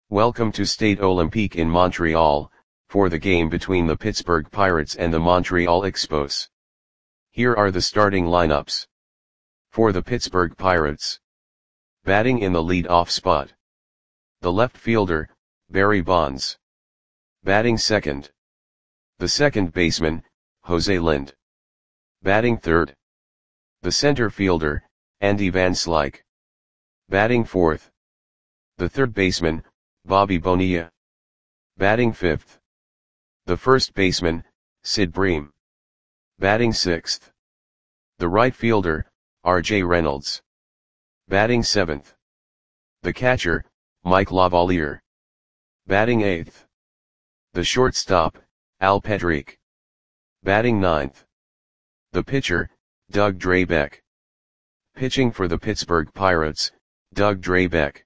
Welcome to Stade Olympique in Montreal, for the game between the Pittsburgh Pirates and the Montreal Expos. Here are the starting lineups. For the Pittsburgh Pirates. Batting in the lead-off spot. The left fielder, Barry Bonds. Batting second. The second baseman, Jose Lind. Batting third. The center fielder, Andy Van Slyke. Batting fourth. The third baseman, Bobby Bonilla. Batting fifth. The first baseman, Sid Bream. Batting sixth. The right fielder, R.J. Reynolds. Batting seventh. The catcher, Mike Lavalier. Batting eighth. The shortstop, Al Pedrique. Batting ninth. The pitcher, Doug Drabek. Pitching for the Pittsburgh Pirates, Doug Drabek.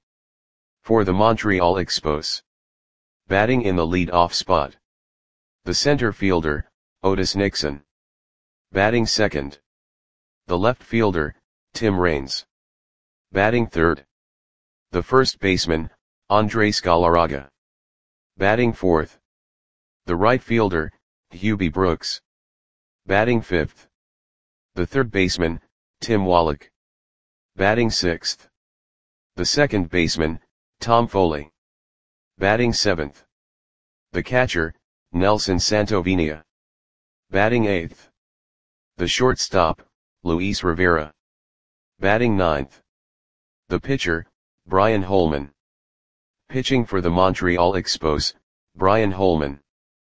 For the Montreal Expos. Batting in the lead-off spot. The center fielder, Otis Nixon. Batting second. The left fielder, Tim Raines. Batting third. The first baseman, Andres Galarraga. Batting fourth. The right fielder, Hubie Brooks. Batting fifth. The third baseman, Tim Wallach. Batting sixth. The second baseman, Tom Foley. Batting seventh. The catcher, Nelson Santovenia. Batting eighth. The shortstop, Luis Rivera. Batting ninth. The pitcher, Brian Holman. Pitching for the Montreal Expos, Brian Holman.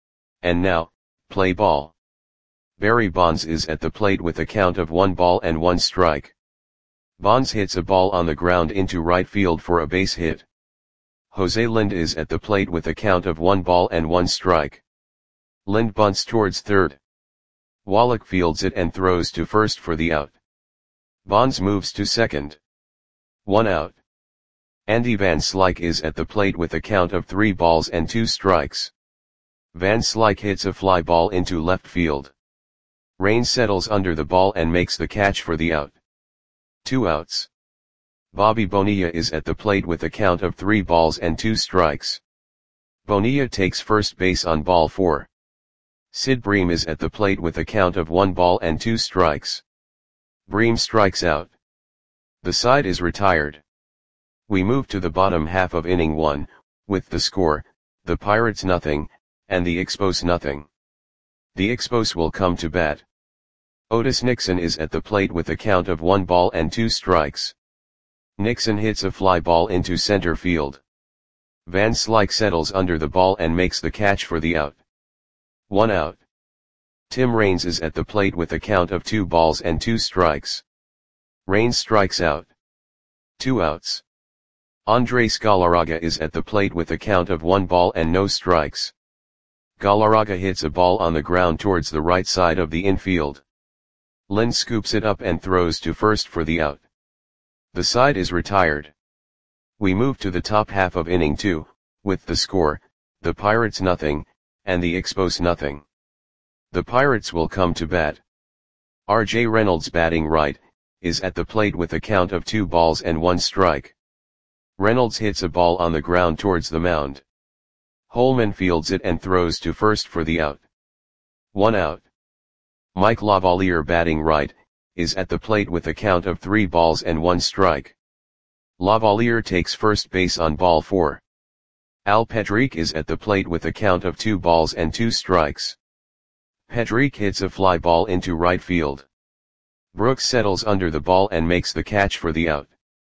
And now, play ball. Barry Bonds is at the plate with a count of 1 ball and 1 strike. Bonds hits a ball on the ground into right field for a base hit. Jose Lind is at the plate with a count of 1 ball and 1 strike. Lind bunts towards third. Wallach fields it and throws to first for the out. Bonds moves to second. 1 out. Andy Van Slyke is at the plate with a count of 3 balls and 2 strikes. Van Slyke hits a fly ball into left field. Raines settles under the ball and makes the catch for the out. 2 outs. Bobby Bonilla is at the plate with a count of 3 balls and 2 strikes. Bonilla takes first base on ball 4. Sid Bream is at the plate with a count of 1 ball and 2 strikes. Bream strikes out. The side is retired. We move to the bottom half of inning 1, with the score, the Pirates nothing, and the Expos nothing. The Expos will come to bat. Otis Nixon is at the plate with a count of 1 ball and 2 strikes. Nixon hits a fly ball into center field. Van Slyke settles under the ball and makes the catch for the out. 1 out. Tim Raines is at the plate with a count of 2 balls and 2 strikes. Raines strikes out. 2 outs. Andres Galarraga is at the plate with a count of 1 ball and no strikes. Galarraga hits a ball on the ground towards the right side of the infield. Lind scoops it up and throws to first for the out. The side is retired. We move to the top half of inning 2, with the score, the Pirates nothing, and the Expos nothing. The Pirates will come to bat. R.J. Reynolds batting right, is at the plate with a count of 2 balls and 1 strike. Reynolds hits a ball on the ground towards the mound. Holman fields it and throws to first for the out. 1 out. Mike Lavalier batting right, is at the plate with a count of 3 balls and 1 strike. Lavalier takes first base on ball 4. Al Pedrique is at the plate with a count of 2 balls and 2 strikes. Pedrique hits a fly ball into right field. Brooks settles under the ball and makes the catch for the out.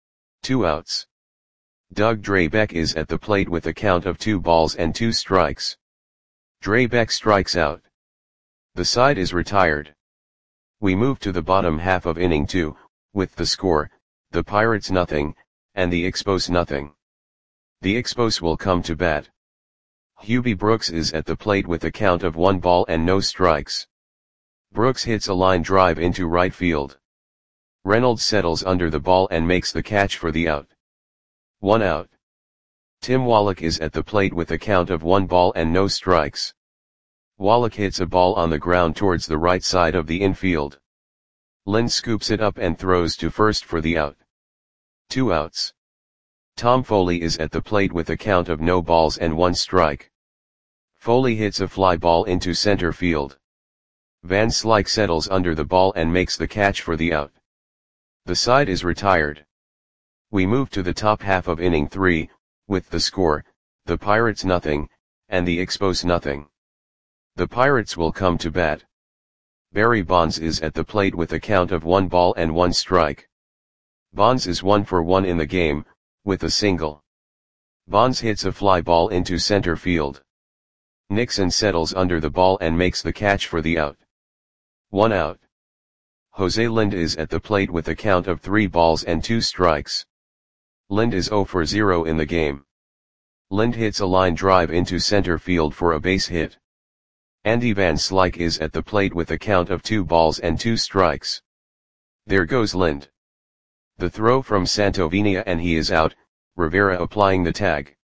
2 outs. Doug Drabek is at the plate with a count of 2 balls and 2 strikes. Drabek strikes out. The side is retired. We move to the bottom half of inning 2, with the score, the Pirates nothing, and the Expos nothing. The Expos will come to bat. Hubie Brooks is at the plate with a count of 1 ball and no strikes. Brooks hits a line drive into right field. Reynolds settles under the ball and makes the catch for the out. 1 out. Tim Wallach is at the plate with a count of 1 ball and no strikes. Wallach hits a ball on the ground towards the right side of the infield. Lind scoops it up and throws to first for the out. 2 outs. Tom Foley is at the plate with a count of no balls and 1 strike. Foley hits a fly ball into center field. Van Slyke settles under the ball and makes the catch for the out. The side is retired. We move to the top half of inning 3, with the score, the Pirates nothing, and the Expos nothing. The Pirates will come to bat. Barry Bonds is at the plate with a count of 1 ball and 1 strike. Bonds is 1 for 1 in the game, with a single. Bonds hits a fly ball into center field. Nixon settles under the ball and makes the catch for the out. 1 out. Jose Lind is at the plate with a count of 3 balls and 2 strikes. Lind is 0 for 0 in the game. Lind hits a line drive into center field for a base hit. Andy Van Slyke is at the plate with a count of 2 balls and 2 strikes. There goes Lind. The throw from Santovenia and he is out, Rivera applying the tag.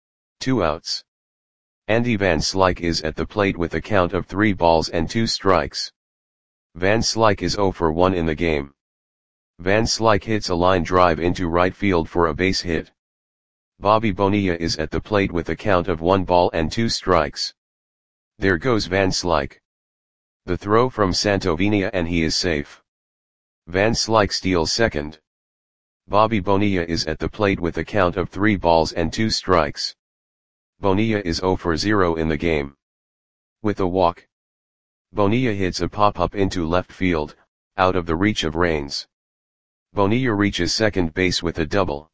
2 outs. Andy Van Slyke is at the plate with a count of 3 balls and 2 strikes. Van Slyke is 0 for 1 in the game. Van Slyke hits a line drive into right field for a base hit. Bobby Bonilla is at the plate with a count of 1 ball and 2 strikes. There goes Van Slyke. The throw from Santovenia and he is safe. Van Slyke steals second. Bobby Bonilla is at the plate with a count of 3 balls and 2 strikes. Bonilla is 0 for 0 in the game. With a walk, Bonilla hits a pop-up into left field, out of the reach of Raines. Bonilla reaches second base with a double.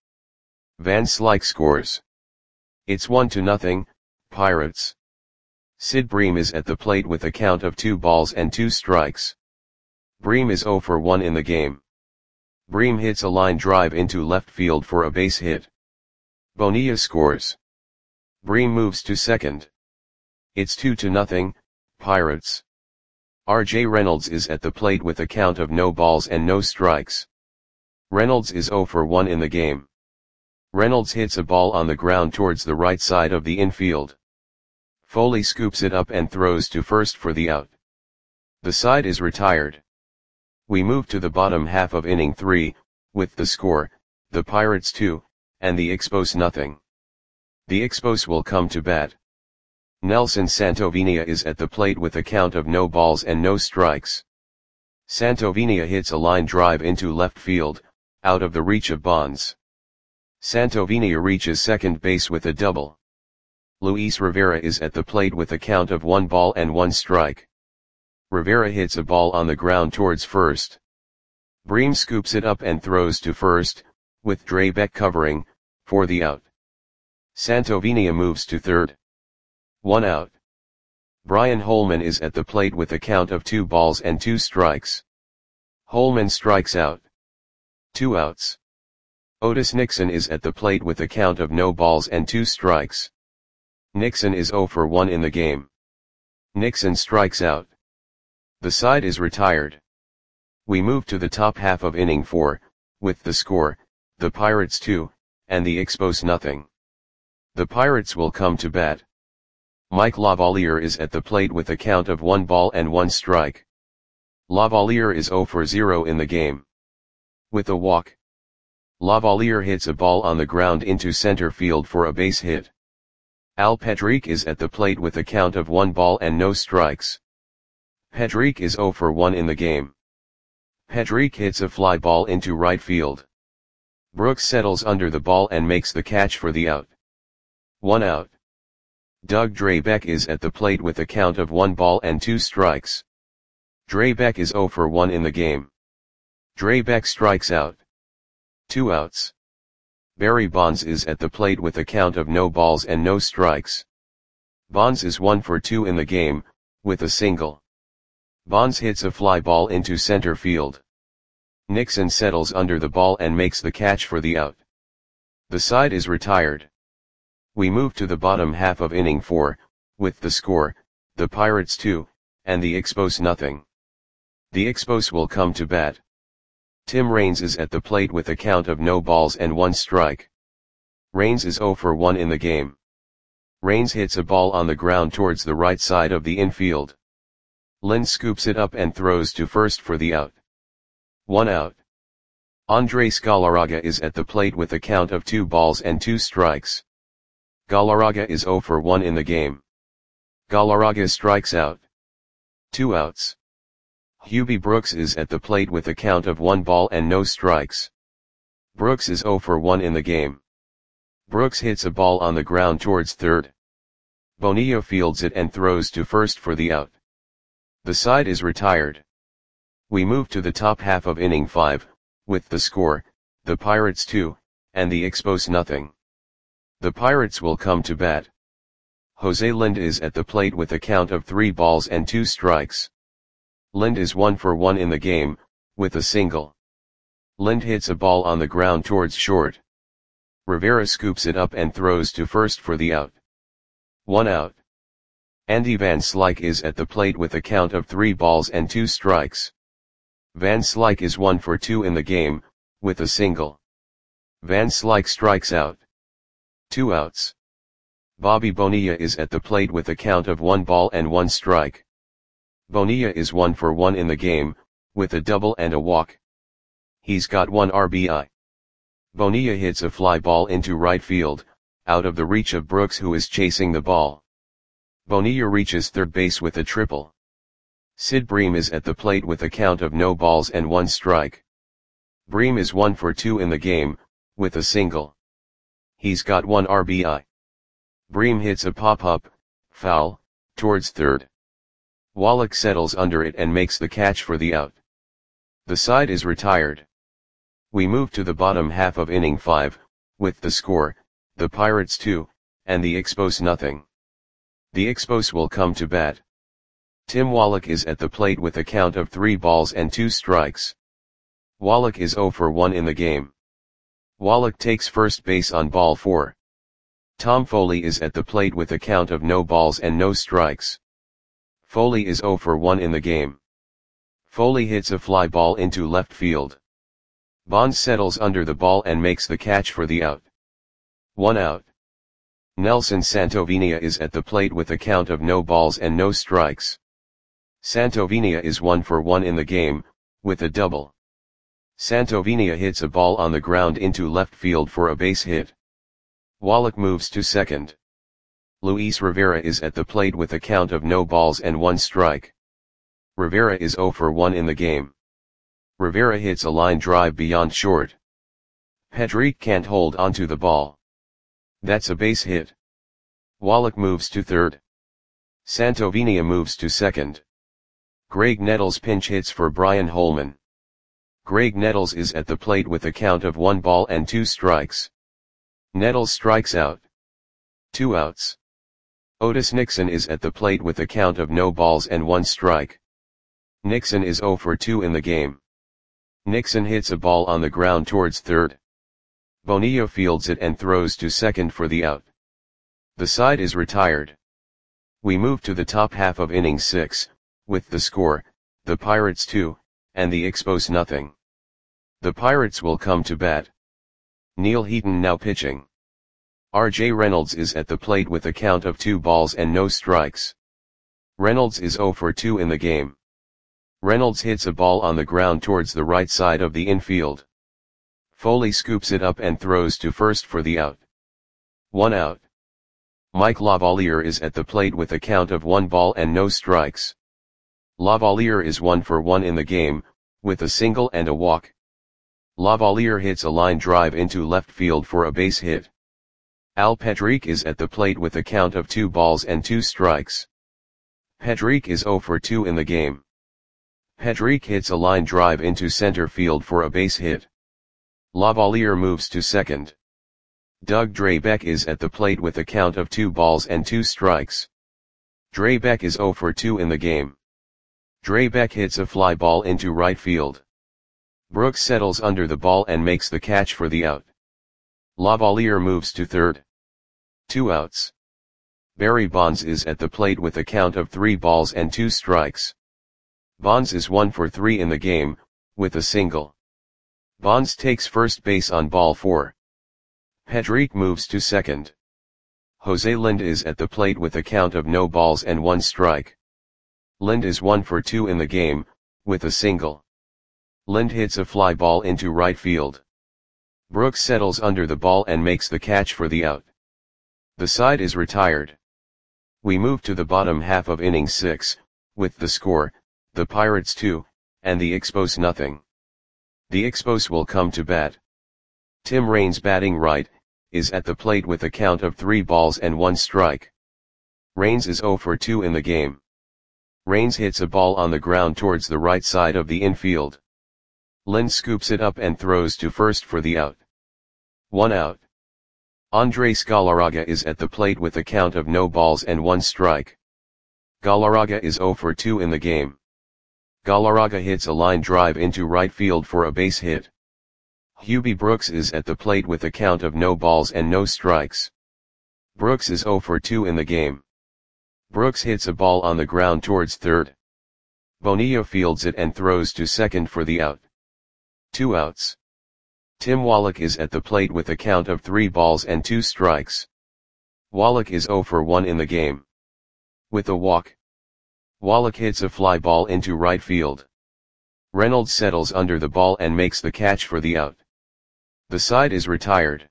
Van Slyke scores. It's 1-0, Pirates. Sid Bream is at the plate with a count of 2 balls and 2 strikes. Bream is 0 for 1 in the game. Bream hits a line drive into left field for a base hit. Bonilla scores. Bream moves to second. It's 2-0, Pirates. R.J. Reynolds is at the plate with a count of no balls and no strikes. Reynolds is 0 for 1 in the game. Reynolds hits a ball on the ground towards the right side of the infield. Foley scoops it up and throws to first for the out. The side is retired. We move to the bottom half of inning 3, with the score, the Pirates 2, and the Expos nothing. The Expos will come to bat. Nelson Santovenia is at the plate with a count of no balls and no strikes. Santovenia hits a line drive into left field, out of the reach of Bonds. Santovenia reaches second base with a double. Luis Rivera is at the plate with a count of 1 ball and 1 strike. Rivera hits a ball on the ground towards first. Bream scoops it up and throws to first, with Drabek covering, for the out. Santovenia moves to third. 1 out. Brian Holman is at the plate with a count of 2 balls and 2 strikes. Holman strikes out. 2 outs. Otis Nixon is at the plate with a count of no balls and 2 strikes. Nixon is 0 for 1 in the game. Nixon strikes out. The side is retired. We move to the top half of inning 4, with the score, the Pirates 2, and the Expos nothing. The Pirates will come to bat. Mike Lavalier is at the plate with a count of 1 ball and 1 strike. Lavalier is 0 for 0 in the game. With a walk, Lavalier hits a ball on the ground into center field for a base hit. Al Pedrique is at the plate with a count of 1 ball and no strikes. Pedrique is 0 for 1 in the game. Pedrique hits a fly ball into right field. Brooks settles under the ball and makes the catch for the out. 1 out. Doug Drabek is at the plate with a count of 1 ball and 2 strikes. Drabek is 0 for 1 in the game. Drabek strikes out. 2 outs. Barry Bonds is at the plate with a count of no balls and no strikes. Bonds is 1 for 2 in the game, with a single. Bonds hits a fly ball into center field. Nixon settles under the ball and makes the catch for the out. The side is retired. We move to the bottom half of inning 4, with the score, the Pirates 2, and the Expos nothing. The Expos will come to bat. Tim Raines is at the plate with a count of no balls and 1 strike. Raines is 0 for 1 in the game. Raines hits a ball on the ground towards the right side of the infield. Lind scoops it up and throws to first for the out. 1 out. Andres Galarraga is at the plate with a count of 2 balls and 2 strikes. Galarraga is 0 for 1 in the game. Galarraga strikes out. 2 outs. Hubie Brooks is at the plate with a count of 1 ball and no strikes. Brooks is 0 for 1 in the game. Brooks hits a ball on the ground towards third. Bonilla fields it and throws to first for the out. The side is retired. We move to the top half of inning 5, with the score, the Pirates 2, and the Expos nothing. The Pirates will come to bat. Jose Lind is at the plate with a count of 3 balls and 2 strikes. Lind is 1 for 1 in the game, with a single. Lind hits a ball on the ground towards short. Rivera scoops it up and throws to first for the out. 1 out. Andy Van Slyke is at the plate with a count of 3 balls and 2 strikes. Van Slyke is 1 for 2 in the game, with a single. Van Slyke strikes out. 2 outs. Bobby Bonilla is at the plate with a count of 1 ball and 1 strike. Bonilla is 1 for 1 in the game, with a double and a walk. He's got 1 RBI. Bonilla hits a fly ball into right field, out of the reach of Brooks, who is chasing the ball. Bonilla reaches third base with a triple. Sid Bream is at the plate with a count of no balls and 1 strike. Bream is 1 for 2 in the game, with a single. He's got 1 RBI. Bream hits a pop-up, foul, towards third. Wallach settles under it and makes the catch for the out. The side is retired. We move to the bottom half of inning 5, with the score, the Pirates 2, and the Expos nothing. The Expos will come to bat. Tim Wallach is at the plate with a count of 3 balls and 2 strikes. Wallach is 0 for 1 in the game. Wallach takes first base on ball 4. Tom Foley is at the plate with a count of no balls and no strikes. Foley is 0 for 1 in the game. Foley hits a fly ball into left field. Bonds settles under the ball and makes the catch for the out. 1 out. Nelson Santovenia is at the plate with a count of no balls and no strikes. Santovenia is 1 for 1 in the game, with a double. Santovenia hits a ball on the ground into left field for a base hit. Wallach moves to second. Luis Rivera is at the plate with a count of no balls and 1 strike. Rivera is 0 for 1 in the game. Rivera hits a line drive beyond short. Pedrique can't hold onto the ball. That's a base hit. Wallach moves to third. Santovenia moves to second. Greg Nettles pinch hits for Brian Holman. Greg Nettles is at the plate with a count of 1 ball and 2 strikes. Nettles strikes out. 2 outs. Otis Nixon is at the plate with a count of no balls and 1 strike. Nixon is 0 for 2 in the game. Nixon hits a ball on the ground towards third. Bonilla fields it and throws to second for the out. The side is retired. We move to the top half of inning 6, with the score, the Pirates 2, and the Expos nothing. The Pirates will come to bat. Neil Heaton now pitching. R.J. Reynolds is at the plate with a count of 2 balls and no strikes. Reynolds is 0 for 2 in the game. Reynolds hits a ball on the ground towards the right side of the infield. Foley scoops it up and throws to first for the out. 1 out. Mike Lavalier is at the plate with a count of 1 ball and no strikes. Lavalier is 1 for 1 in the game, with a single and a walk. Lavalier hits a line drive into left field for a base hit. Al Pedrique is at the plate with a count of 2 balls and 2 strikes. Pedrique is 0 for 2 in the game. Pedrique hits a line drive into center field for a base hit. Lavalier moves to second. Doug Drabek is at the plate with a count of 2 balls and 2 strikes. Drabek is 0 for 2 in the game. Drabek hits a fly ball into right field. Brooks settles under the ball and makes the catch for the out. Lavalier moves to third. 2 outs. Barry Bonds is at the plate with a count of 3 balls and 2 strikes. Bonds is 1 for 3 in the game, with a single. Bonds takes first base on ball 4. Pedrique moves to second. Jose Lind is at the plate with a count of no balls and 1 strike. Lind is 1 for 2 in the game, with a single. Lind hits a fly ball into right field. Brooks settles under the ball and makes the catch for the out. The side is retired. We move to the bottom half of inning 6, with the score, the Pirates 2, and the Expos nothing. The Expos will come to bat. Tim Raines, batting right, is at the plate with a count of 3 balls and 1 strike. Raines is 0 for 2 in the game. Raines hits a ball on the ground towards the right side of the infield. Lind scoops it up and throws to first for the out. 1 out. Andres Galarraga is at the plate with a count of no balls and 1 strike. Galarraga is 0 for 2 in the game. Galarraga hits a line drive into right field for a base hit. Hubie Brooks is at the plate with a count of no balls and no strikes. Brooks is 0 for 2 in the game. Brooks hits a ball on the ground towards third. Bonilla fields it and throws to second for the out. 2 outs. Tim Wallach is at the plate with a count of 3 balls and 2 strikes. Wallach is 0 for 1 in the game. With a walk, Wallach hits a fly ball into right field. Reynolds settles under the ball and makes the catch for the out. The side is retired.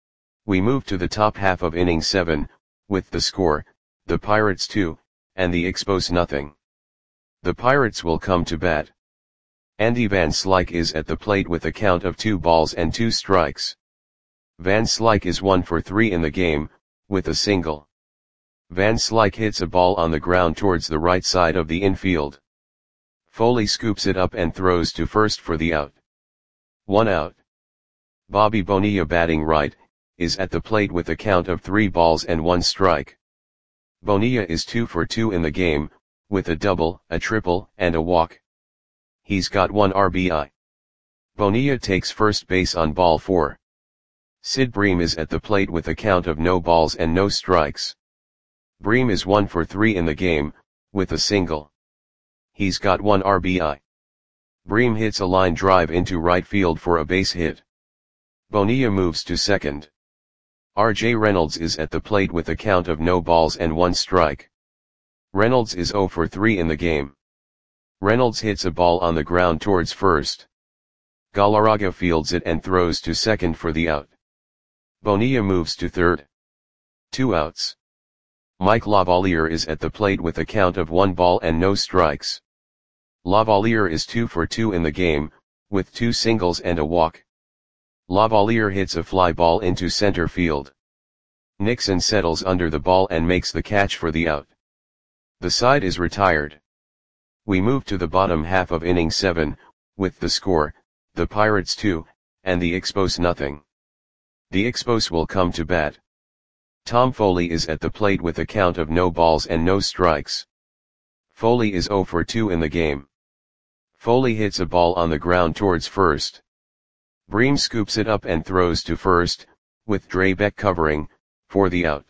We move to the top half of inning 7, with the score, the Pirates 2, and the Expos nothing. The Pirates will come to bat. Andy Van Slyke is at the plate with a count of 2 balls and 2 strikes. Van Slyke is 1 for 3 in the game, with a single. Van Slyke hits a ball on the ground towards the right side of the infield. Foley scoops it up and throws to first for the out. 1 out. Bobby Bonilla, batting right, is at the plate with a count of 3 balls and 1 strike. Bonilla is 2 for 2 in the game, with a double, a triple, and a walk. He's got 1 RBI. Bonilla takes first base on ball 4. Sid Bream is at the plate with a count of no balls and no strikes. Bream is 1 for 3 in the game, with a single. He's got 1 RBI. Bream hits a line drive into right field for a base hit. Bonilla moves to second. R.J. Reynolds is at the plate with a count of no balls and 1 strike. Reynolds is 0 for 3 in the game. Reynolds hits a ball on the ground towards first. Galarraga fields it and throws to second for the out. Bonilla moves to third. 2 outs. Mike Lavalier is at the plate with a count of 1 ball and no strikes. Lavalier is 2 for 2 in the game, with 2 singles and a walk. Lavalier hits a fly ball into center field. Nixon settles under the ball and makes the catch for the out. The side is retired. We move to the bottom half of inning 7, with the score, the Pirates 2, and the Expos nothing. The Expos will come to bat. Tom Foley is at the plate with a count of no balls and no strikes. Foley is 0 for 2 in the game. Foley hits a ball on the ground towards first. Bream scoops it up and throws to first, with Drabek covering, for the out.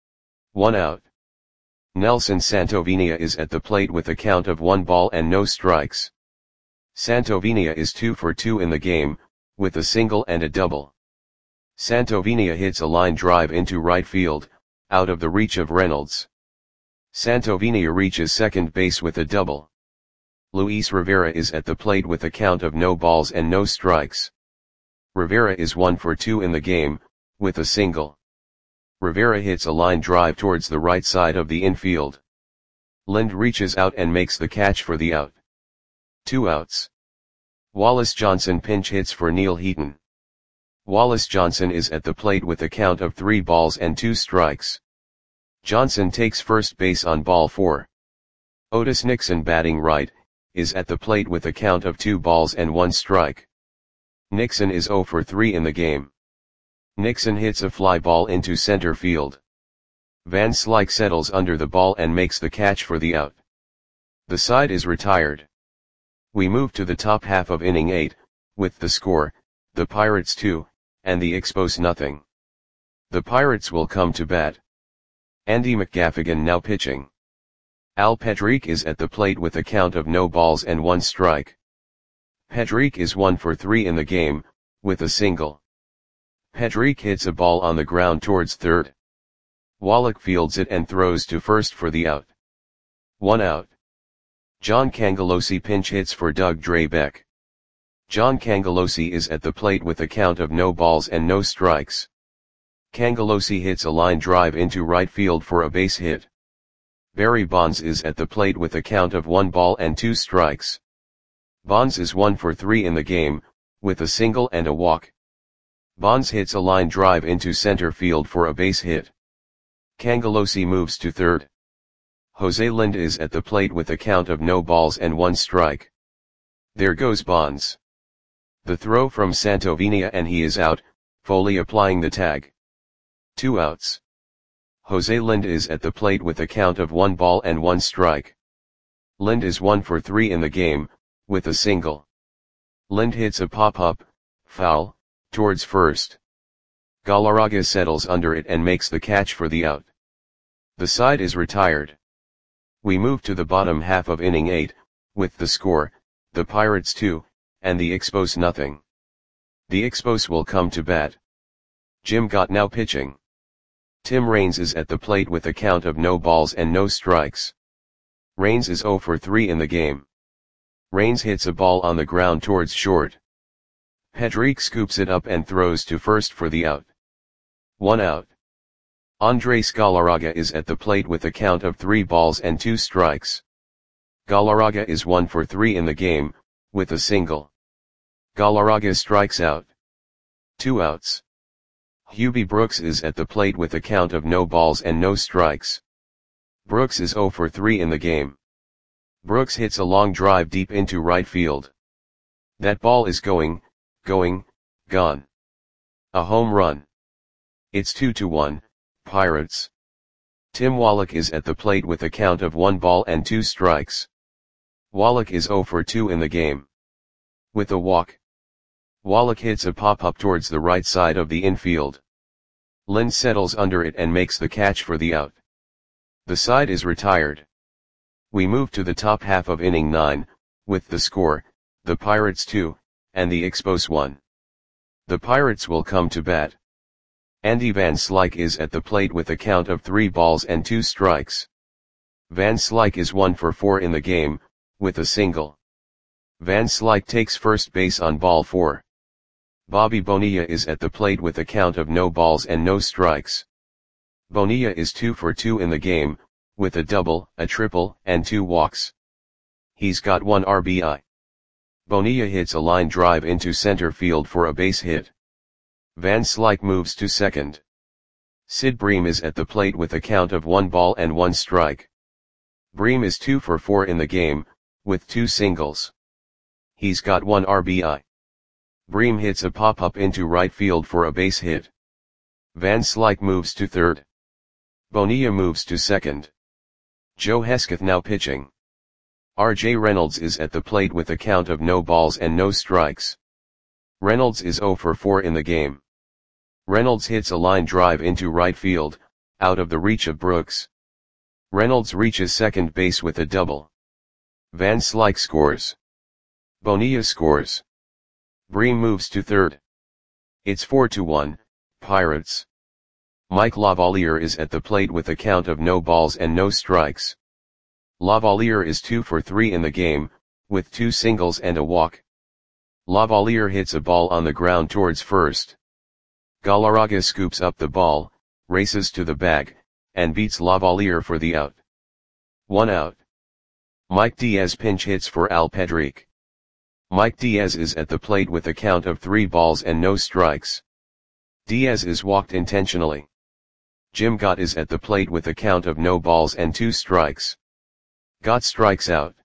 1 out. Nelson Santovenia is at the plate with a count of 1 ball and no strikes. Santovenia is 2 for 2 in the game, with a single and a double. Santovenia hits a line drive into right field, out of the reach of Reynolds. Santovenia reaches second base with a double. Luis Rivera is at the plate with a count of no balls and no strikes. Rivera is 1 for 2 in the game, with a single. Rivera hits a line drive towards the right side of the infield. Lind reaches out and makes the catch for the out. 2 outs. Wallace Johnson pinch hits for Neil Heaton. Wallace Johnson is at the plate with a count of 3 balls and 2 strikes. Johnson takes first base on ball 4. Otis Nixon, batting right, is at the plate with a count of 2 balls and 1 strike. Nixon is 0 for 3 in the game. Nixon hits a fly ball into center field. Van Slyke settles under the ball and makes the catch for the out. The side is retired. We move to the top half of inning 8, with the score, the Pirates 2, and the Expos nothing. The Pirates will come to bat. Andy McGaffigan now pitching. Al Pedrique is at the plate with a count of no balls and 1 strike. Pedrique is 1 for 3 in the game, with a single. Pedrique hits a ball on the ground towards third. Wallach fields it and throws to first for the out. 1 out. John Cangelosi pinch hits for Doug Drabek. John Cangelosi is at the plate with a count of no balls and no strikes. Cangelosi hits a line drive into right field for a base hit. Barry Bonds is at the plate with a count of 1 ball and 2 strikes. Bonds is 1 for 3 in the game, with a single and a walk. Bonds hits a line drive into center field for a base hit. Cangelosi moves to third. Jose Lind is at the plate with a count of no balls and 1 strike. There goes Bonds. The throw from Santovenia and he is out, Foley applying the tag. 2 outs. Jose Lind is at the plate with a count of 1 ball and 1 strike. Lind is 1 for 3 in the game, with a single. Lind hits a pop-up, foul, towards first. Galarraga settles under it and makes the catch for the out. The side is retired. We move to the bottom half of inning 8, with the score, the Pirates 2, and the Expos nothing. The Expos will come to bat. Jim Gott now pitching. Tim Raines is at the plate with a count of no balls and no strikes. Raines is 0 for 3 in the game. Raines hits a ball on the ground towards short. Pedrique scoops it up and throws to first for the out. 1 out. Andres Galarraga is at the plate with a count of 3 balls and 2 strikes. Galarraga is 1 for 3 in the game, with a single. Galarraga strikes out. 2 outs. Hubie Brooks is at the plate with a count of no balls and no strikes. Brooks is 0 for 3 in the game. Brooks hits a long drive deep into right field. That ball is gone. A home run. It's 2-1, Pirates. Tim Wallach is at the plate with a count of 1 ball and 2 strikes. Wallach is 0 for 2 in the game. With a walk. Wallach hits a pop-up towards the right side of the infield. Lind settles under it and makes the catch for the out. The side is retired. We move to the top half of inning 9, with the score, the Pirates 2, and the Expos 1. The Pirates will come to bat. Andy Van Slyke is at the plate with a count of 3 balls and 2 strikes. Van Slyke is 1 for 4 in the game, with a single. Van Slyke takes first base on ball 4. Bobby Bonilla is at the plate with a count of no balls and no strikes. Bonilla is 2 for 2 in the game, with a double, a triple, and 2 walks. He's got 1 RBI. Bonilla hits a line drive into center field for a base hit. Van Slyke moves to second. Sid Bream is at the plate with a count of 1 ball and 1 strike. Bream is 2 for 4 in the game, with 2 singles. He's got 1 RBI. Bream hits a pop-up into right field for a base hit. Van Slyke moves to third. Bonilla moves to second. Joe Hesketh now pitching. R.J. Reynolds is at the plate with a count of no balls and no strikes. Reynolds is 0 for 4 in the game. Reynolds hits a line drive into right field, out of the reach of Brooks. Reynolds reaches second base with a double. Van Slyke scores. Bonilla scores. Bream moves to third. It's 4-1, Pirates. Mike Lavalier is at the plate with a count of no balls and no strikes. Lavalier is 2 for 3 in the game, with 2 singles and a walk. Lavalier hits a ball on the ground towards first. Galarraga scoops up the ball, races to the bag, and beats Lavalier for the out. 1 out. Mike Diaz pinch hits for Al Pedrique. Mike Diaz is at the plate with a count of 3 balls and no strikes. Diaz is walked intentionally. Jim Gott is at the plate with a count of no balls and 2 strikes. Gott strikes out.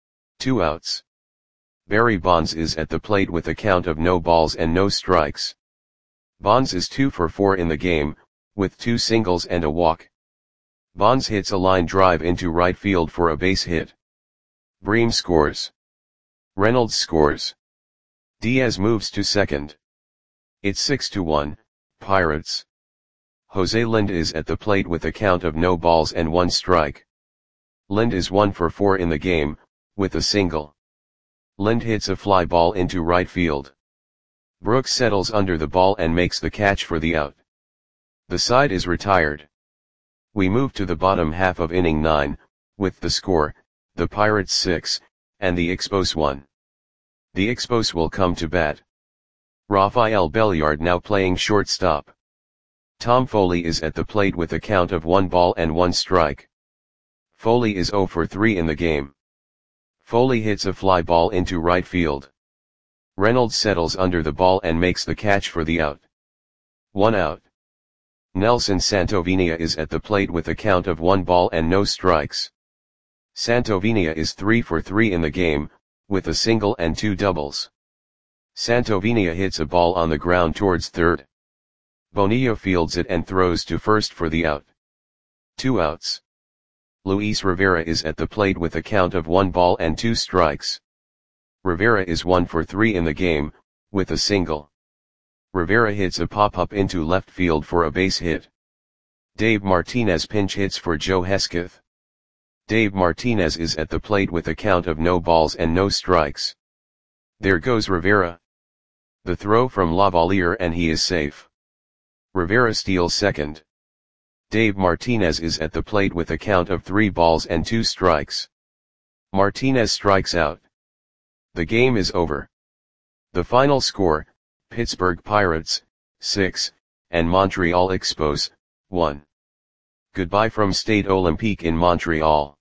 2 outs. Barry Bonds is at the plate with a count of no balls and no strikes. Bonds is 2 for 4 in the game, with 2 singles and a walk. Bonds hits a line drive into right field for a base hit. Bream scores. Reynolds scores. Diaz moves to second. It's 6-1, Pirates. Jose Lind is at the plate with a count of no balls and 1 strike. Lind is 1 for 4 in the game, with a single. Lind hits a fly ball into right field. Brooks settles under the ball and makes the catch for the out. The side is retired. We move to the bottom half of inning 9, with the score, the Pirates 6, and the Expos 1. The Expos will come to bat. Rafael Belliard now playing shortstop. Tom Foley is at the plate with a count of 1 ball and 1 strike. Foley is 0 for 3 in the game. Foley hits a fly ball into right field. Reynolds settles under the ball and makes the catch for the out. 1 out. Nelson Santovenia is at the plate with a count of 1 ball and no strikes. Santovenia is 3 for 3 in the game, with a single and 2 doubles. Santovenia hits a ball on the ground towards third. Bonilla fields it and throws to first for the out. 2 outs. Luis Rivera is at the plate with a count of 1 ball and 2 strikes. Rivera is 1 for 3 in the game, with a single. Rivera hits a pop-up into left field for a base hit. Dave Martinez pinch hits for Joe Hesketh. Dave Martinez is at the plate with a count of no balls and no strikes. There goes Rivera. The throw from Lavalier and he is safe. Rivera steals second. Dave Martinez is at the plate with a count of 3 balls and 2 strikes. Martinez strikes out. The game is over. The final score, Pittsburgh Pirates, 6, and Montreal Expos, 1. Goodbye from Stade Olympique in Montreal.